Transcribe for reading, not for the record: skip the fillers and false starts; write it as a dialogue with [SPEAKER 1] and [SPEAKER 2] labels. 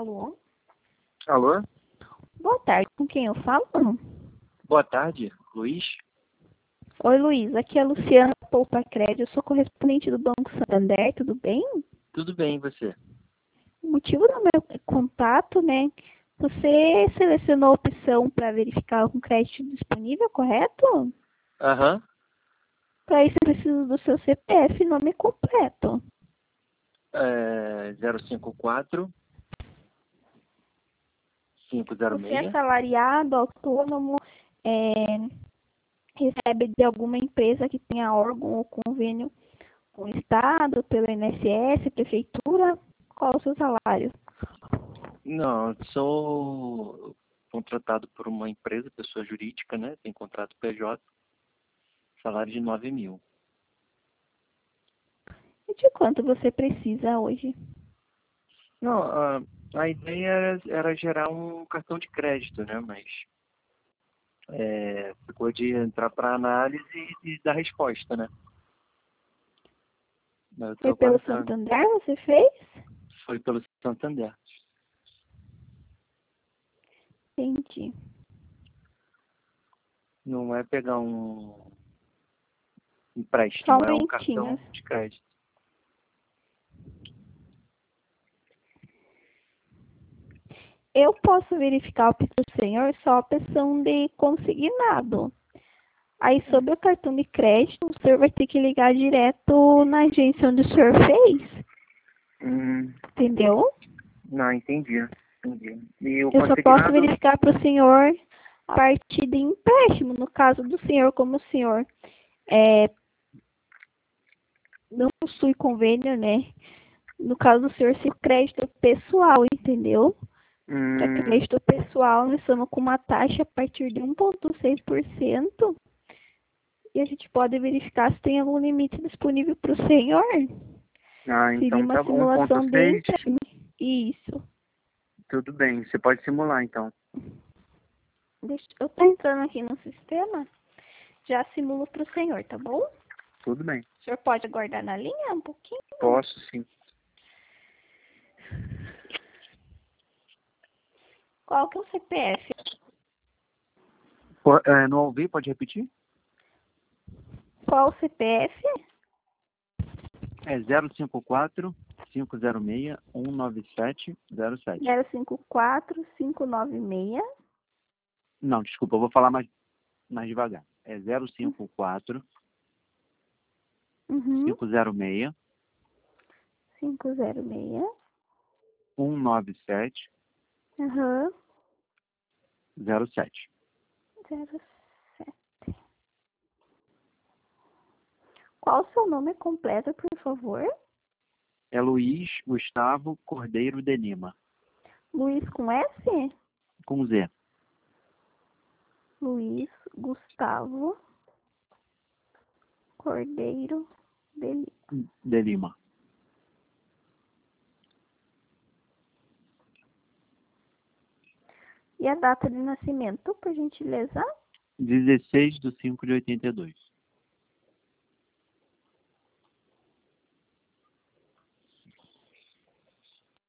[SPEAKER 1] Alô?
[SPEAKER 2] Alô?
[SPEAKER 1] Boa tarde, com quem eu falo?
[SPEAKER 2] Boa tarde, Luiz.
[SPEAKER 1] Oi, Luiz, aqui é a Luciana Poupa Crédito, eu sou correspondente do Banco Santander, tudo bem?
[SPEAKER 2] Tudo bem, e você?
[SPEAKER 1] O motivo do meu contato, né? Você selecionou a opção para verificar algum crédito disponível, correto?
[SPEAKER 2] Aham.
[SPEAKER 1] Para isso eu preciso do seu CPF e nome completo.
[SPEAKER 2] 054
[SPEAKER 1] Você é
[SPEAKER 2] 506.
[SPEAKER 1] assalariado, autônomo, recebe de alguma empresa que tenha órgão ou convênio com o Estado, pelo INSS, Prefeitura? Qual o seu salário?
[SPEAKER 2] Não, sou contratado por uma empresa, pessoa jurídica, né? Tem contrato PJ, salário de 9.000.
[SPEAKER 1] E de quanto você precisa hoje?
[SPEAKER 2] Não, a ideia era gerar um cartão de crédito, né? Mas ficou de entrar para análise e dar resposta, né? Mas eu tô
[SPEAKER 1] Foi pelo
[SPEAKER 2] aguardando.
[SPEAKER 1] Santander você fez?
[SPEAKER 2] Foi pelo Santander.
[SPEAKER 1] Entendi.
[SPEAKER 2] Não é pegar um
[SPEAKER 1] Só um
[SPEAKER 2] empréstimo, é um
[SPEAKER 1] momentinho.
[SPEAKER 2] cartão de crédito.
[SPEAKER 1] Eu posso verificar para o senhor só a opção de consignado. Aí, sobre o cartão de crédito, o senhor vai ter que ligar direto na agência onde o senhor fez.
[SPEAKER 2] Hum,
[SPEAKER 1] Entendeu?
[SPEAKER 2] não, entendi. Entendi. E o
[SPEAKER 1] Eu só posso
[SPEAKER 2] consignado?
[SPEAKER 1] verificar para o senhor a partir de empréstimo. No caso do senhor, como o senhor não possui convênio, né? No caso do senhor, se o crédito pessoal, entendeu? Para
[SPEAKER 2] Hum,
[SPEAKER 1] crédito pessoal, nós estamos com uma taxa a partir de 1,6% e a gente pode verificar se tem algum limite disponível para o senhor. Seria
[SPEAKER 2] então
[SPEAKER 1] uma
[SPEAKER 2] tá bom.
[SPEAKER 1] simulação de
[SPEAKER 2] 1,6.
[SPEAKER 1] empréstimo. Isso.
[SPEAKER 2] Tudo bem, você pode simular então.
[SPEAKER 1] Eu estou entrando aqui no sistema, já simulo para o senhor, tá bom?
[SPEAKER 2] Tudo bem.
[SPEAKER 1] O senhor pode aguardar na linha um pouquinho?
[SPEAKER 2] Posso sim.
[SPEAKER 1] Qual que é o CPF?
[SPEAKER 2] Não ouvi, pode repetir?
[SPEAKER 1] Qual o CPF?
[SPEAKER 2] É 054 506 19707.
[SPEAKER 1] 054596.
[SPEAKER 2] Não, desculpa, eu vou falar mais devagar. É 054
[SPEAKER 1] Uhum.
[SPEAKER 2] 506
[SPEAKER 1] 506.
[SPEAKER 2] 19707.
[SPEAKER 1] Aham. 07. Qual o seu nome completo, por favor?
[SPEAKER 2] É Luiz Gustavo Cordeiro de Lima,
[SPEAKER 1] Luiz com S?
[SPEAKER 2] com Z.
[SPEAKER 1] Luiz Gustavo Cordeiro de Lima.
[SPEAKER 2] De Lima.
[SPEAKER 1] E a data de nascimento, por gentileza?
[SPEAKER 2] 16/5/82.